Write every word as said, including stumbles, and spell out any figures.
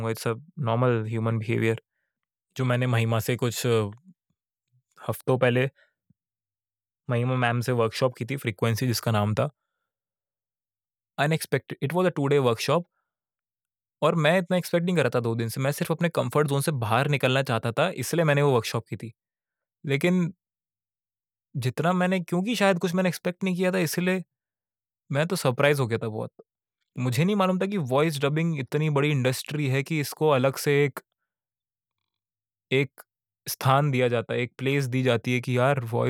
It's a normal human behaviour. जो मैंने महिमा से कुछ अ, हफ्तों पहले महिमा मैम से वर्कशॉप की थी, फ्रीक्वेंसी जिसका नाम था। Unexpected, it was a two day workshop और मैं इतना एक्सपेक्ट नहीं कर रहा था दो दिन से। मैं सिर्फ़ अपने कम्फर्ट ज़ोन से बाहर निकलना चाहता था, इसलिए मैंने वो वर्कशॉप की थी। लेकिन जितना मैंने, क्योंकि शायद कुछ मैंने एक्सपेक्ट नहीं किया था, इसलिए मैं तो सरप्राइज़ हो गया था बहुत। मुझे नहीं मालूम था कि वॉइस डबिंग इतनी बड़ी इंडस्ट्री है कि इसको अलग से एक एक स्थान दिया जाता है, एक प्लेस दी जाती है कि यार वॉइस